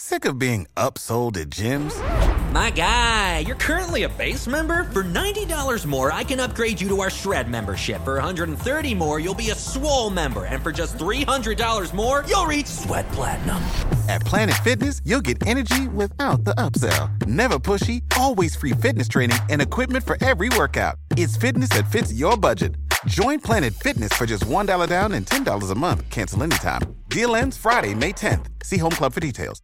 Sick of being upsold at gyms? My guy, you're currently a base member? For $90 more, I can upgrade you to our Shred membership. For $130 more, you'll be a Swole member. And for just $300 more, you'll reach Sweat Platinum. At Planet Fitness, you'll get energy without the upsell. Never pushy, always free fitness training and equipment for every workout. It's fitness that fits your budget. Join Planet Fitness for just $1 down and $10 a month. Cancel anytime. Deal ends Friday, May 10th. See Home Club for details.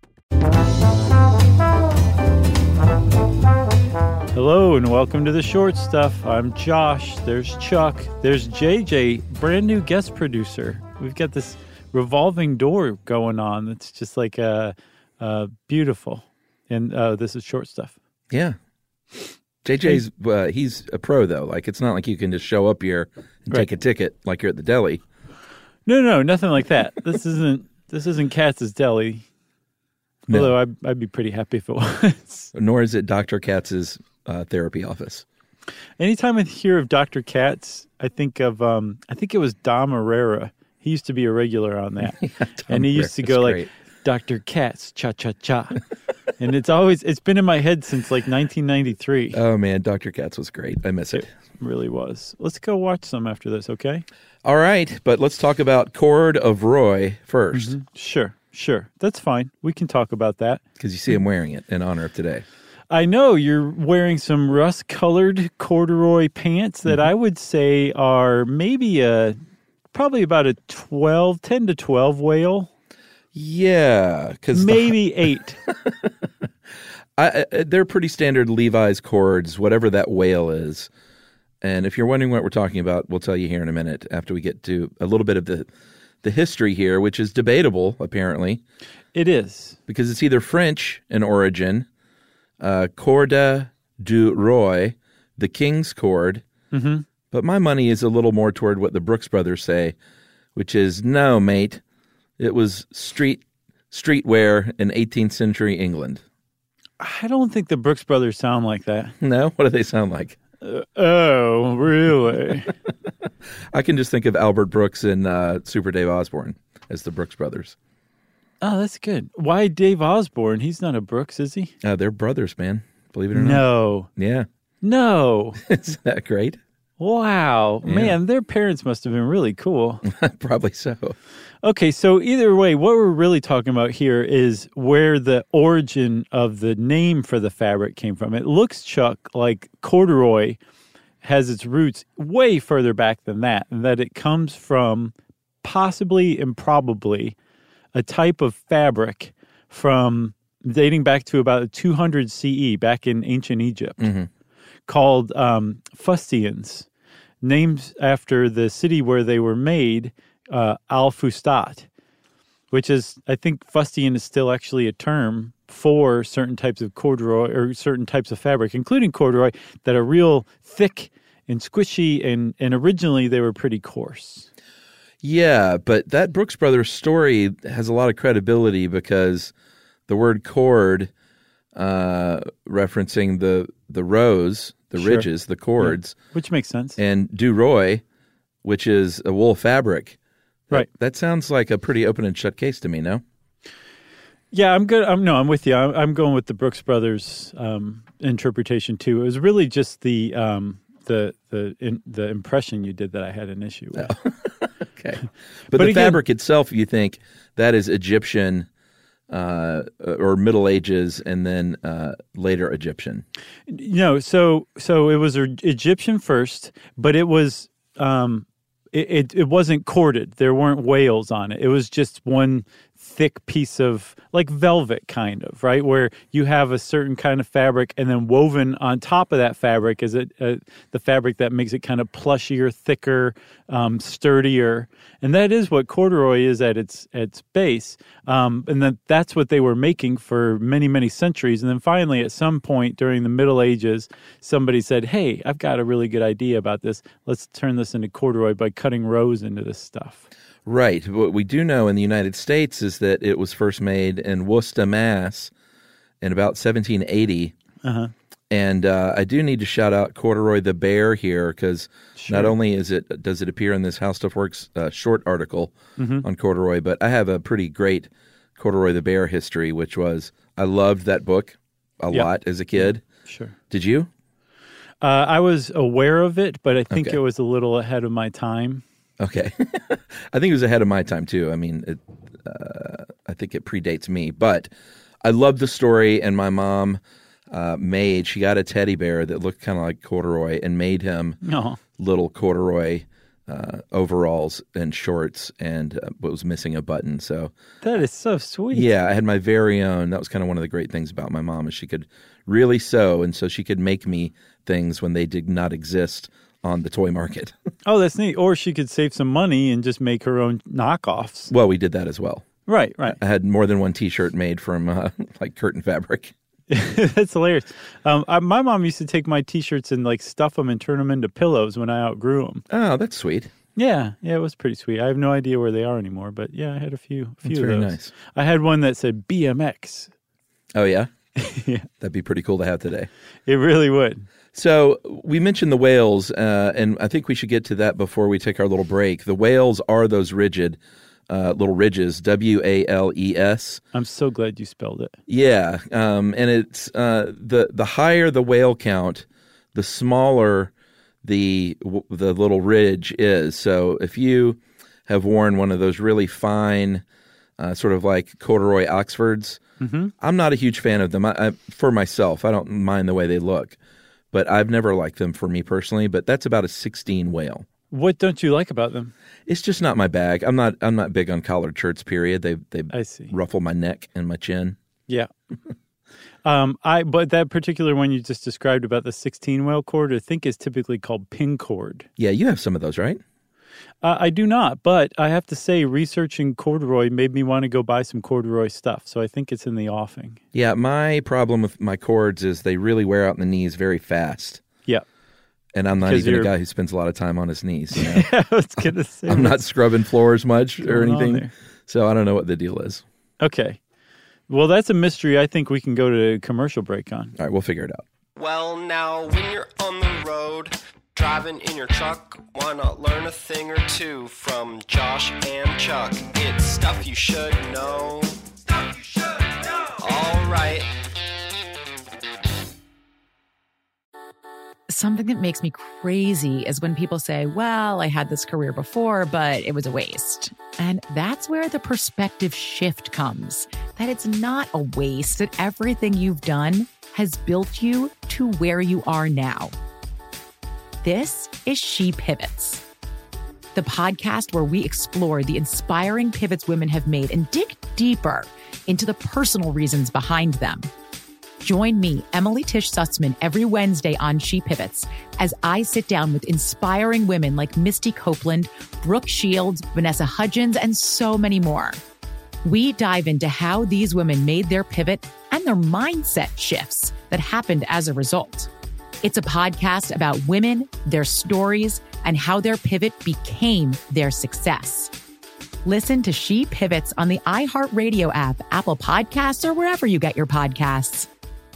Hello and welcome to The Short Stuff. I'm Josh. There's Chuck. There's JJ, brand new guest producer. We've got this revolving door going on that's just like beautiful. And this is Short Stuff. Yeah. JJ's, he's a pro, though. Like, it's not like you can just show up here and take a ticket like you're at the deli. No, nothing like that. This isn't Katz's Deli. No. Although I'd be pretty happy if it was. Nor is it Dr. Katz's therapy office. Anytime I hear of Dr. Katz, I think of, I think it was Dom Herrera. He used to be a regular on that. Yeah, and he used to go like, Dr. Katz, cha-cha-cha. And it's been in my head since like 1993. Oh, man, Dr. Katz was great. I miss it. It really was. Let's go watch some after this, okay? All right, but let's talk about Cord of Roy first. Mm-hmm. Sure. That's fine. We can talk about that. Because you see him wearing it in honor of today. I know you're wearing some rust-colored corduroy pants that I would say are maybe probably about a 10 to 12 whale. Yeah. Maybe 8. They're pretty standard Levi's cords, whatever that whale is. And if you're wondering what we're talking about, we'll tell you here in a minute after we get to a little bit of the history here, which is debatable, apparently. It is. Because it's either French in origin, Corde du Roi, the king's cord. Mm-hmm. But my money is a little more toward what the Brooks Brothers say, which is, no, mate, it was streetwear in 18th century England. I don't think the Brooks Brothers sound like that. No? What do they sound like? Oh, really? I can just think of Albert Brooks and Super Dave Osborne as the Brooks Brothers. Oh, that's good. Why Dave Osborne? He's not a Brooks, is he? They're brothers, man. Believe it or not. No. Yeah. No. Isn't that great? Wow. Yeah. Man, their parents must have been really cool. Probably so. Okay, so either way, what we're really talking about here is where the origin of the name for the fabric came from. It looks, Chuck, like corduroy has its roots way further back than that, and that it comes from possibly and probably a type of fabric from dating back to about 200 CE, back in ancient Egypt, called fustians, named after the city where they were made, Al-Fustat, which is, I think fustian is still actually a term for certain types of corduroy or certain types of fabric, including corduroy, that are real thick and squishy, and originally they were pretty coarse. Yeah, but that Brooks Brothers story has a lot of credibility because the word cord, referencing the rows, the ridges, the cords. Yeah, which makes sense. And du roi, which is a wool fabric. Right. That sounds like a pretty open and shut case to me, no? Yeah, I'm good. I'm with you. I'm going with the Brooks Brothers interpretation too. It was really just the impression you did that I had an issue with. Oh. Okay. But the again, fabric itself, you think that is Egyptian or Middle Ages and then later Egyptian? No, so it was Egyptian first, but it was it wasn't corded. There weren't wales on it. It was just one thick piece of like velvet kind of, right? Where you have a certain kind of fabric and then woven on top of that fabric is the fabric that makes it kind of plushier, thicker, sturdier. And that is what corduroy is at its base. And that's what they were making for many, many centuries. And then finally, at some point during the Middle Ages, somebody said, hey, I've got a really good idea about this. Let's turn this into corduroy by cutting rows into this stuff. Right. What we do know in the United States is that it was first made in Worcester, Mass. in about 1780. Uh-huh. And I do need to shout out Corduroy the Bear here because not only does it appear in this How Stuff Works short article on corduroy, but I have a pretty great Corduroy the Bear history, which was, I loved that book a lot as a kid. Sure. Did you? I was aware of it, but I think Okay. it was a little ahead of my time. Okay. I think it was ahead of my time, too. I mean, I think it predates me. But I loved the story, and my mom she got a teddy bear that looked kind of like Corduroy and made him Oh, little corduroy overalls and shorts, and was missing a button. So, that is so sweet. yeah, I had my very own. That was kind of one of the great things about my mom is she could really sew, and so she could make me things when they did not exist on the toy market. Oh, that's neat. Or she could save some money and just make her own knockoffs. Well, we did that as well. Right, right. I had more than one T-shirt made from like curtain fabric. That's hilarious. My mom used to take my T-shirts and like stuff them and turn them into pillows when I outgrew them. Oh, that's sweet. Yeah, it was pretty sweet. I have no idea where they are anymore, but yeah, I had a few That's of very those. nice. I had one that said BMX. Oh, yeah? Yeah, That'd be pretty cool to have today. it really would. So we mentioned the whales, and I think we should get to that before we take our little break. The whales are those rigid little ridges, WALES. I'm so glad you spelled it. Yeah, and it's the higher the whale count, the smaller the little ridge is. So if you have worn one of those really fine, sort of like corduroy Oxfords, I'm not a huge fan of them. For myself, I don't mind the way they look, but I've never liked them for me personally. But that's about a 16 whale. What don't you like about them? It's just not my bag. I'm not big on collared shirts. Period. They I see. ruffle my neck and my chin. Yeah. But that particular one you just described about the 16 whale cord, I think is typically called pin cord. Yeah, you have some of those, right? I do not, but I have to say researching corduroy made me want to go buy some corduroy stuff. So I think it's in the offing. Yeah, my problem with my cords is they really wear out in the knees very fast. Yeah. And I'm not 'Cause even a you're- guy who spends a lot of time on his knees. You know? I was going to say. I'm not scrubbing floors much or going on anything. there? So I don't know what the deal is. Okay. Well, that's a mystery I think we can go to a commercial break on. All right, we'll figure it out. Well, now, when you're on the road, driving in your truck, why not learn a thing or two from Josh and Chuck? It's stuff you should know. Stuff you should know. All right. Something that makes me crazy is when people say, well, I had this career before, but it was a waste. And that's where the perspective shift comes, that it's not a waste, that everything you've done has built you to where you are now. This is She Pivots, the podcast where we explore the inspiring pivots women have made and dig deeper into the personal reasons behind them. Join me, Emily Tish Sussman, every Wednesday on She Pivots as I sit down with inspiring women like Misty Copeland, Brooke Shields, Vanessa Hudgens, and so many more. We dive into how these women made their pivot and their mindset shifts that happened as a result. It's a podcast about women, their stories, and how their pivot became their success. Listen to She Pivots on the iHeartRadio app, Apple Podcasts, or wherever you get your podcasts.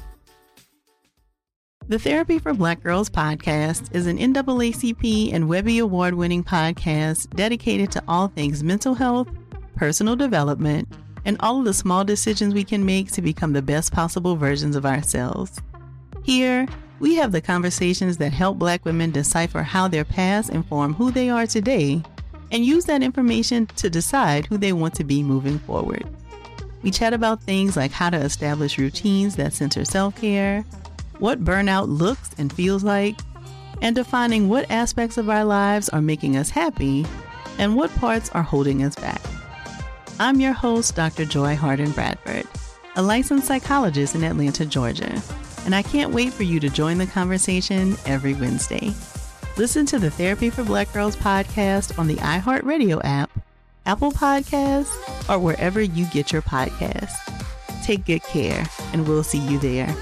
The Therapy for Black Girls podcast is an NAACP and Webby Award-winning podcast dedicated to all things mental health, personal development, and all of the small decisions we can make to become the best possible versions of ourselves. Here, we have the conversations that help Black women decipher how their past inform who they are today and use that information to decide who they want to be moving forward. We chat about things like how to establish routines that center self-care, what burnout looks and feels like, and defining what aspects of our lives are making us happy and what parts are holding us back. I'm your host, Dr. Joy Harden Bradford, a licensed psychologist in Atlanta, Georgia, and I can't wait for you to join the conversation every Wednesday. Listen to the Therapy for Black Girls podcast on the iHeartRadio app, Apple Podcasts, or wherever you get your podcasts. Take good care, and we'll see you there.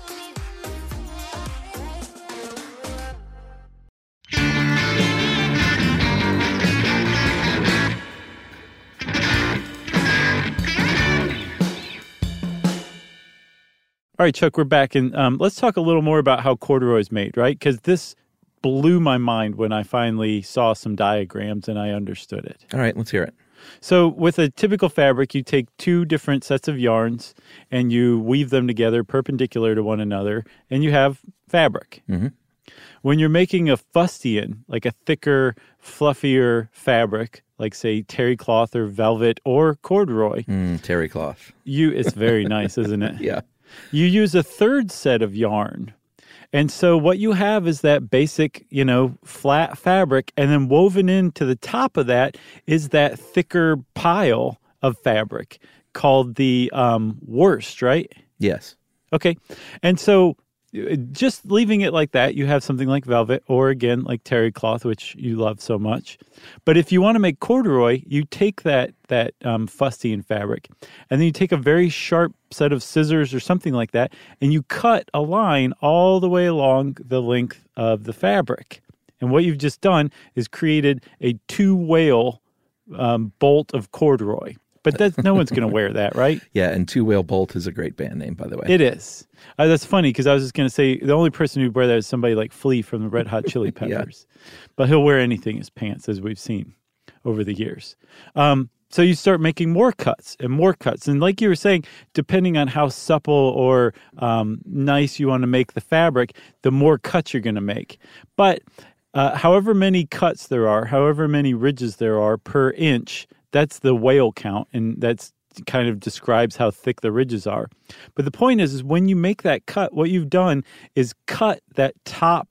All right, Chuck, we're back. And let's talk a little more about how corduroy is made, right? Because this blew my mind when I finally saw some diagrams and I understood it. All right, let's hear it. So with a typical fabric, you take two different sets of yarns and you weave them together perpendicular to one another, and you have fabric. Mm-hmm. When you're making a fustian, like a thicker, fluffier fabric, like say terry cloth or velvet or corduroy, Terry cloth. it's very nice, isn't it? Yeah. You use a third set of yarn. And so what you have is that basic, flat fabric, and then woven into the top of that is that thicker pile of fabric called the wurst, right? Yes. Okay. And so just leaving it like that, you have something like velvet or, again, like terry cloth, which you love so much. But if you want to make corduroy, you take that fustian fabric, and then you take a very sharp set of scissors or something like that, and you cut a line all the way along the length of the fabric. And what you've just done is created a two-whale bolt of corduroy. But no one's going to wear that, right? Yeah, and Two Whale Bolt is a great band name, by the way. It is. That's funny because I was just going to say the only person who'd wear that is somebody like Flea from the Red Hot Chili Peppers. Yeah. But he'll wear anything as pants, as we've seen over the years. So you start making more cuts and more cuts. And like you were saying, depending on how supple or nice you want to make the fabric, the more cuts you're going to make. But however many cuts there are, however many ridges there are per inch, that's the whale count, and that's kind of describes how thick the ridges are. But the point is when you make that cut, what you've done is cut that top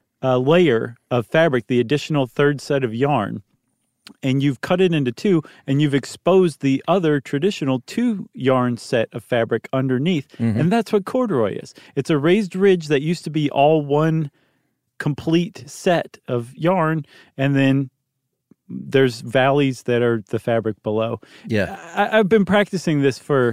layer of fabric, the additional third set of yarn, and you've cut it into two, and you've exposed the other traditional two yarn set of fabric underneath. Mm-hmm. And that's what corduroy is. It's a raised ridge that used to be all one complete set of yarn, and then there's valleys that are the fabric below. Yeah. I've been practicing this for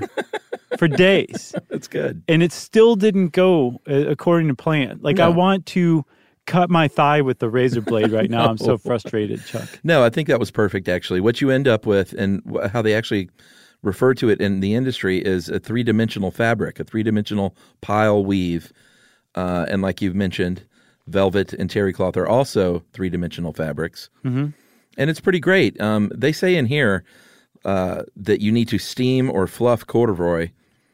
days. That's good. And it still didn't go according to plan. Like, No. I want to cut my thigh with the razor blade right now. I'm so frustrated, Chuck. No, I think that was perfect, actually. What you end up with and how they actually refer to it in the industry is a three-dimensional fabric, a three-dimensional pile weave. And like you've mentioned, velvet and terry cloth are also three-dimensional fabrics. Mm-hmm. And it's pretty great. They say in here that you need to steam or fluff corduroy.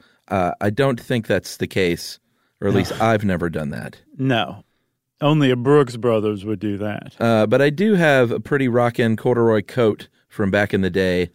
I don't think that's the case, or at least I've never done that. No. Only a Brooks Brothers would do that. But I do have a pretty rockin' corduroy coat from back in the day.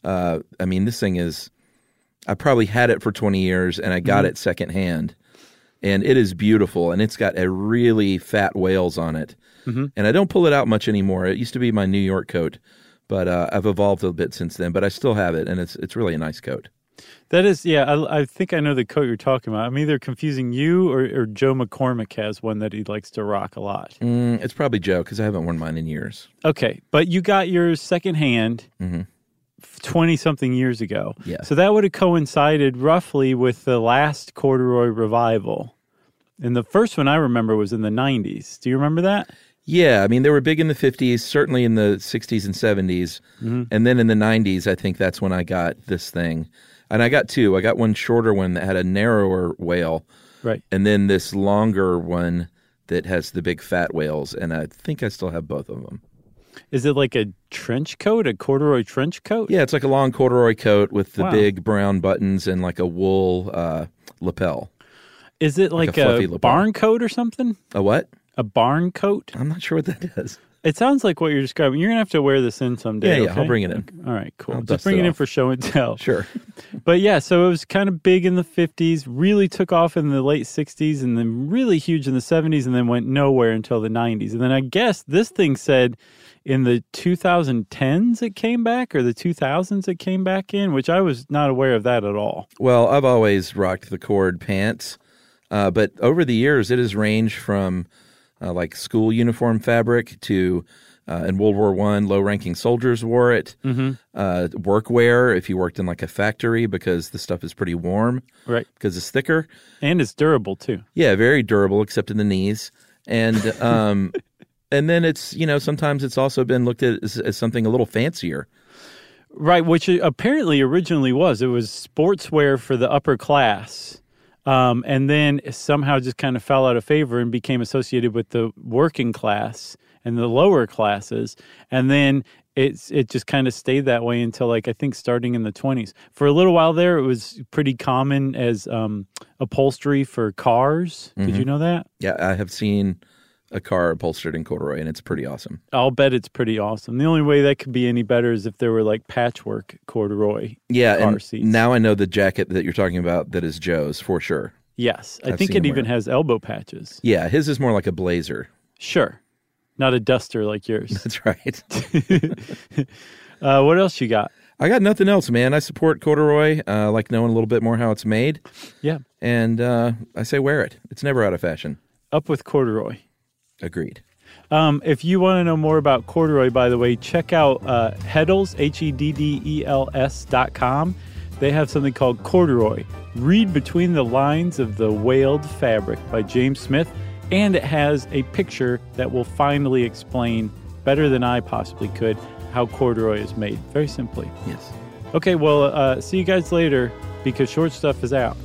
I mean, this thing is, I probably had it for 20 years, and I got it secondhand. And it is beautiful, and it's got a really fat whales on it. Mm-hmm. And I don't pull it out much anymore. It used to be my New York coat, but I've evolved a bit since then. But I still have it, and it's really a nice coat. That is, yeah, I think I know the coat you're talking about. I'm either confusing you or Joe McCormick has one that he likes to rock a lot. It's probably Joe, because I haven't worn mine in years. Okay, but you got yours secondhand 20-something years ago. Yeah. So that would have coincided roughly with the last corduroy revival. And the first one I remember was in the 90s. Do you remember that? Yeah, I mean, they were big in the 50s, certainly in the 60s and 70s. Mm-hmm. And then in the 90s, I think that's when I got this thing. And I got two. I got one shorter one that had a narrower whale. Right. And then this longer one that has the big fat whales. And I think I still have both of them. Is it like a trench coat, a corduroy trench coat? Yeah, it's like a long corduroy coat with the big brown buttons and like a wool lapel. Is it like a barn coat or something? A what? A barn coat? I'm not sure what that is. It sounds like what you're describing. You're going to have to wear this in someday. Yeah, okay? I'll bring it in. All right, cool. I'll Just bring it in for show and tell. Sure. But yeah, so it was kind of big in the 50s, really took off in the late 60s, and then really huge in the 70s, and then went nowhere until the 90s. And then I guess this thing said in the 2010s it came back, or the 2000s it came back in, which I was not aware of that at all. Well, I've always rocked the cord pants, but over the years it has ranged from like school uniform fabric to in World War I, low-ranking soldiers wore it. Mm-hmm. Workwear, if you worked in like a factory, because the stuff is pretty warm. Right. Because it's thicker. And it's durable, too. Yeah, very durable, except in the knees. And and then it's, sometimes it's also been looked at as something a little fancier. Right, which it apparently originally was. It was sportswear for the upper class. And then somehow just kind of fell out of favor and became associated with the working class and the lower classes. And then it just kind of stayed that way until I think starting in the 20s. For a little while there, it was pretty common as upholstery for cars. Did you know that? Yeah, I have seen a car upholstered in corduroy, and it's pretty awesome. I'll bet it's pretty awesome. The only way that could be any better is if there were patchwork corduroy car seats. Now I know the jacket that you're talking about that is Joe's for sure. Yes, I think it even has elbow patches. Yeah, his is more like a blazer. Sure. Not a duster like yours. That's right. What else you got? I got nothing else, man. I support corduroy. I like knowing a little bit more how it's made. Yeah. And I say wear it. It's never out of fashion. Up with corduroy. Agreed. If you want to know more about corduroy, by the way, check out Heddels, HEDDELS.com. They have something called Corduroy. Read between the lines of the wailed fabric by James Smith. And it has a picture that will finally explain, better than I possibly could, how corduroy is made. Very simply. Yes. Okay, well, see you guys later, because Short Stuff is out.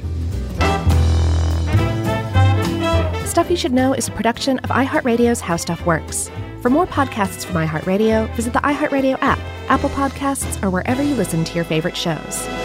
Stuff You Should Know is a production of iHeartRadio's How Stuff Works. For more podcasts from iHeartRadio, visit the iHeartRadio app, Apple Podcasts, or wherever you listen to your favorite shows.